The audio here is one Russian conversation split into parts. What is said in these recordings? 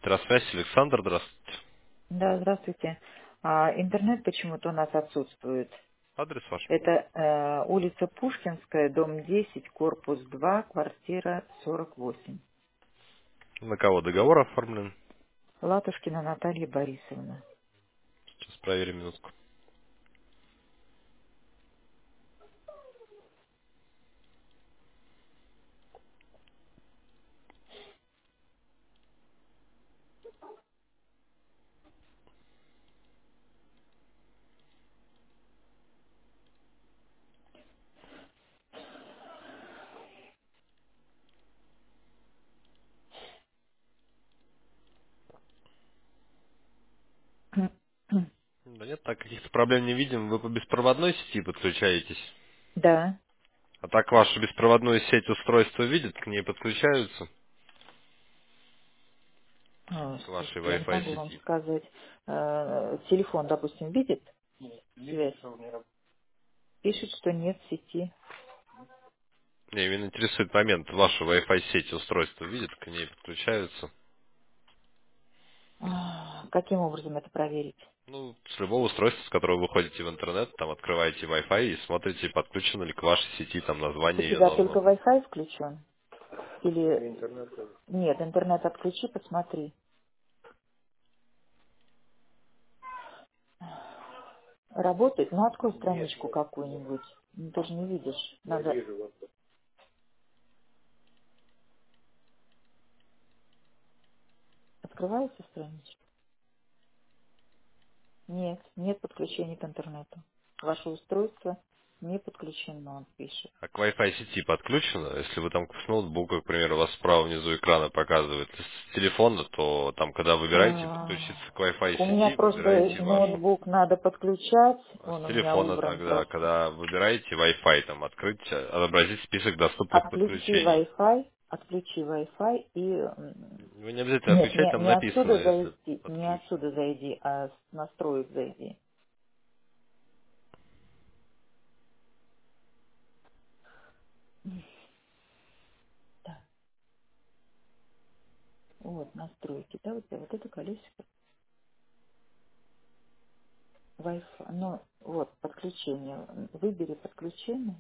Электросвязь, Александр, здравствуйте. Да, здравствуйте. Интернет почему-то у нас отсутствует. Адрес ваш? Это улица Пушкинская, дом 10, корпус 2, квартира 48. На кого договор оформлен? Латушкина Наталья Борисовна. Сейчас проверим минутку. Да нет, так каких-то проблем не видим. Вы по беспроводной сети подключаетесь? Да. А так вашу беспроводную сеть устройства видят, к ней подключаются? К вашей Слушайте, я не Wi-Fi могу вам сети? сказать. Телефон, допустим, видит связь? Пишет, что нет сети. Не, именно интересует момент. Вашу Wi-Fi сеть устройства видят, к ней подключаются? Каким образом это проверить? Ну, с любого устройства, с которого вы ходите в интернет, там открываете Wi-Fi и смотрите, подключено ли к вашей сети, там У название ее тебя должно только быть. Wi-Fi включен? Или... Нет, интернет отключи, посмотри. Работает? Ну, открой страничку какую-нибудь. Ну, ты же не видишь. Надо... Открывается страничка? Нет, нет подключения к интернету. Ваше устройство не подключено, он пишет. А к Wi-Fi сети подключено? Если вы там с ноутбука, к примеру, у вас справа внизу экрана показывает с телефона, то там, когда выбираете подключиться к Wi-Fi У меня сети, просто выбираете ваш. ноутбук надо подключать. А Он с у меня телефона убран тогда, просто. когда выбираете Wi-Fi, там открыть, отобразить список доступных Отключи подключений. Wi-Fi, отключи Wi-Fi и... Вы не обязательно Нет, отключать, там не написано, отсюда если зайди, не подключено. отсюда зайди, а с настроек зайди. Так, вот настройки, да, вот это колесико Wi-Fi. Ну, вот, подключение. Выбери подключение,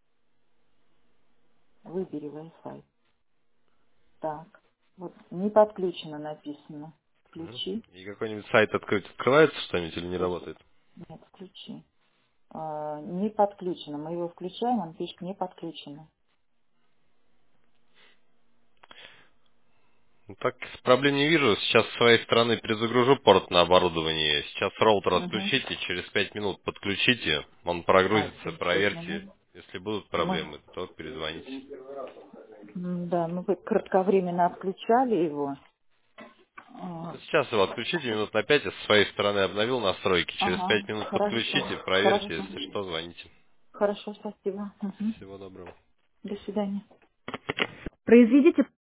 выбери Wi-Fi. Так, вот, не подключено написано. Мгм. Включи. И какой-нибудь сайт открыть, открывается что-нибудь или не работает? Нет, включи. Не подключено. Мы его включаем, он пишет не подключено. Ну, так, проблем не вижу. Сейчас с своей стороны перезагружу порт на оборудовании. Сейчас роутер Угу. отключите, через 5 минут подключите. Он прогрузится, Один, сейчас проверьте. минут. Если будут Мы, проблемы, то перезвоните. да, мы кратковременно отключали его. Ну, сейчас его отключите минут на 5. Я со своей стороны обновил настройки. Через Ага, 5 минут хорошо, подключите, проверьте. хорошо. Если что, звоните. Хорошо, спасибо. Угу. Всего доброго. До свидания. Произведите